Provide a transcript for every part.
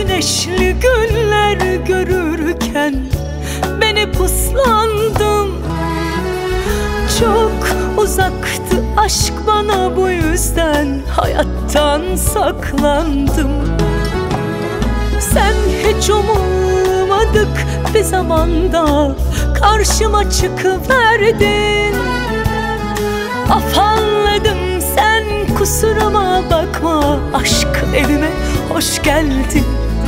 güneşli günler görürken ben hep ıslandım. Çok uzaktı aşk bana, bu yüzden hayattan saklandım. Sen hiç ummadık bir zamanda karşıma çıkıverdin. Afalladım, sen kusuruma bakma, aşk evime hoş geldin.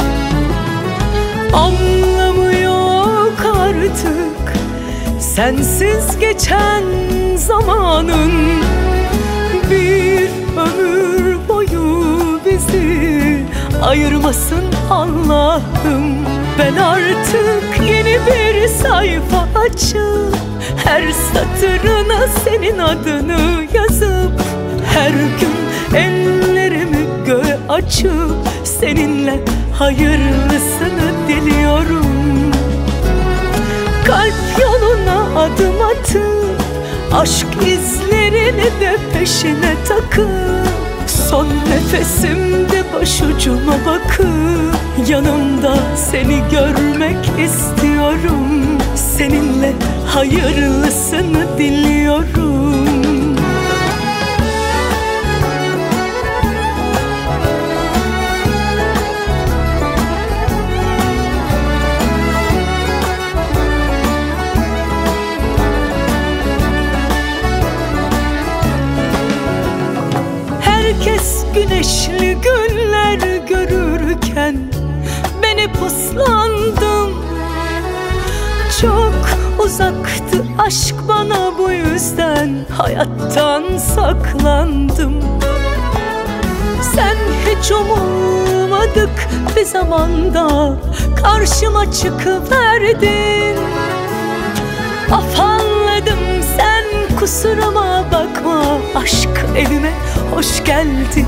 Anlamı yok artık sensiz geçen zamanın. Bir ömür boyu bizi ayırmasın Allah'ım. Ben artık yeni bir sayfa açıp her satırına senin adını yazıp her gün ellerimi göğe açıp seninle hayırlısını diliyorum. Kalp yoluna adım atıp aşk izlerini de peşine takıp son nefesimde başucuma bakıp yanımda seni görmek istiyorum. Seninle hayırlısını diliyorum. Herkes güneşli günler görürken ben hep ıslandım. Çok uzaktı aşk bana, bu yüzden hayattan saklandım. Sen hiç ummadık bir zamanda karşıma çıkıverdin. Afalladım, sen kusuruma bakma, aşk evime hoş geldin.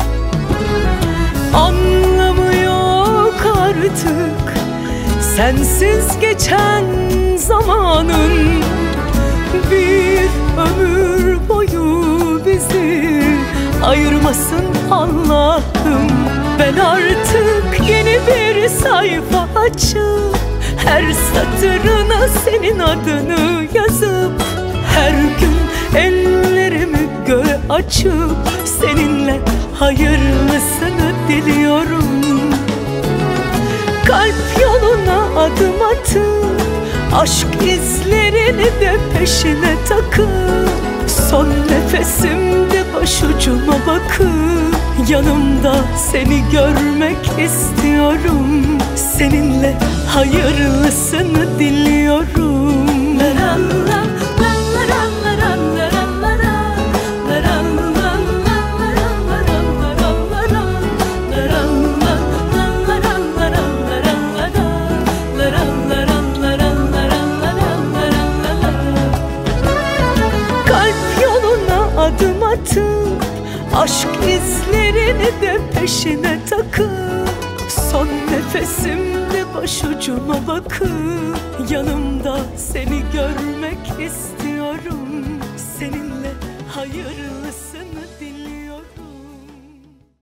Anlamı yok artık sensiz geçen zamanın. Bir ömür boyu bizi ayırmasın Allah'ım. Ben artık yeni bir sayfa açıp her satırına senin adını yazıp her gün ellerimi göğe açıp seninle hayırlısını diliyorum. Kalp yoluna adım atıp aşk izlerini de peşine takıp son nefesimde başucuma bakıp yanımda seni görmek istiyorum. Seninle hayırlısını diliyorum. Adım atıp aşk izlerini de peşine takıp son nefesimde başucuma bakıp yanımda seni görmek istiyorum. Seninle hayırlı